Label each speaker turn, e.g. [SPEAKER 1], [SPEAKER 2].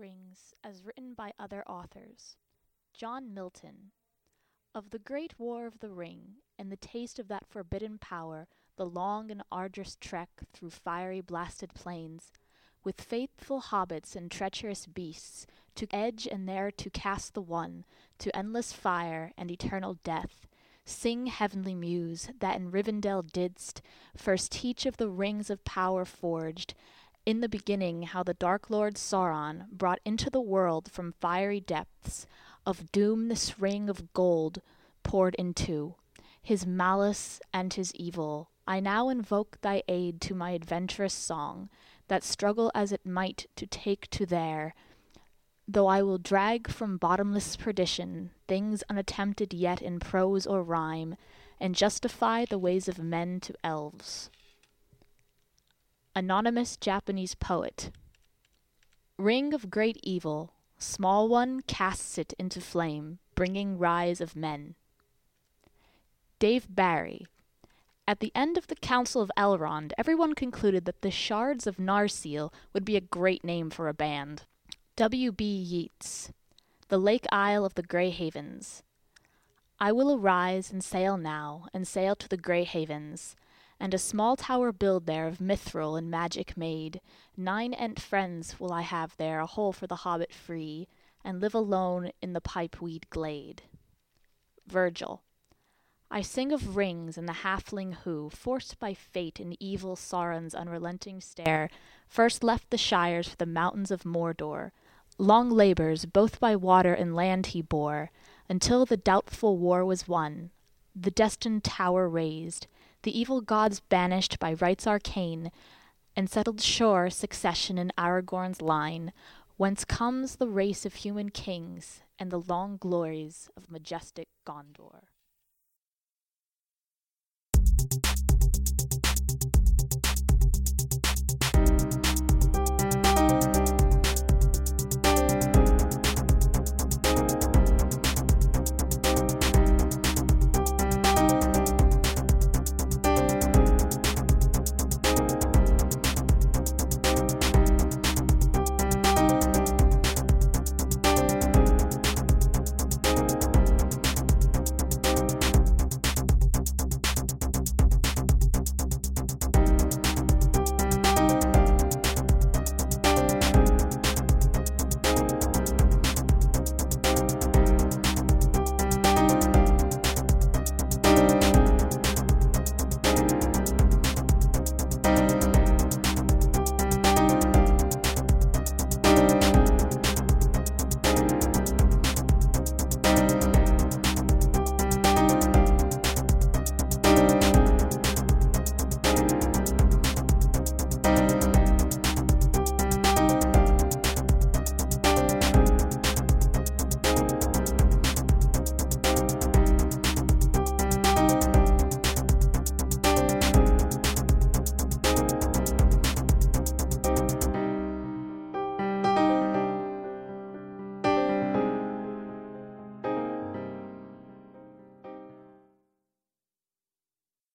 [SPEAKER 1] Rings as written by other authors. John Milton. Of the great war of the Ring, and the taste of that forbidden power, the long and arduous trek through fiery blasted plains, with faithful hobbits and treacherous beasts, to edge and there to cast the one, to endless fire and eternal death, sing, heavenly muse, that in Rivendell didst first teach of the rings of power forged, in the beginning how the dark lord Sauron brought into the world from fiery depths of doom this ring of gold poured into his malice and his evil. I now invoke thy aid to my adventurous song, that struggle as it might to take to there, though I will drag from bottomless perdition things unattempted yet in prose or rhyme, and justify the ways of men to elves. Anonymous Japanese poet. Ring of great evil, small one casts it into flame, bringing rise of men. Dave Barry. At the end of the Council of Elrond, everyone concluded that the Shards of Narsil would be a great name for a band. W. B. Yeats. The Lake Isle of the Grey Havens. I will arise and sail now, and sail to the Grey Havens, and a small tower build there of mithril and magic made. 9 ent friends will I have there, a hole for the hobbit free, and live alone in the pipeweed glade. Virgil. I sing of rings and the halfling who, forced by fate and evil Sauron's unrelenting stare, first left the shires for the mountains of Mordor. Long labours, both by water and land he bore, until the doubtful war was won, the destined tower raised, the evil gods banished by rites arcane, and settled sure succession in Aragorn's line, whence comes the race of human kings, and the long glories of majestic Gondor.